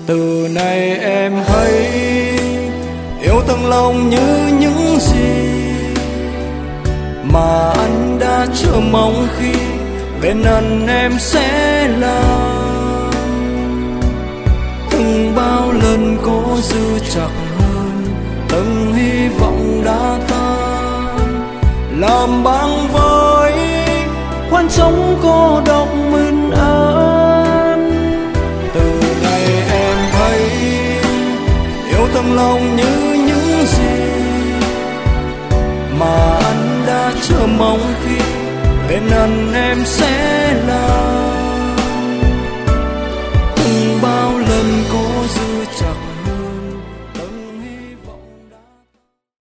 Từ nay em hãy yêu từng lòng như những gì mà anh đã chờ mong khi bên anh em sẽ làm. Từng bao lần cố giữ chặt hơn, từng hy vọng đã tan, làm băng với khoan trống cô độc mình an. Từ nay em hãy yêu từng lòng như những gì mà anh đã chờ mong khi bên anh em sẽ là.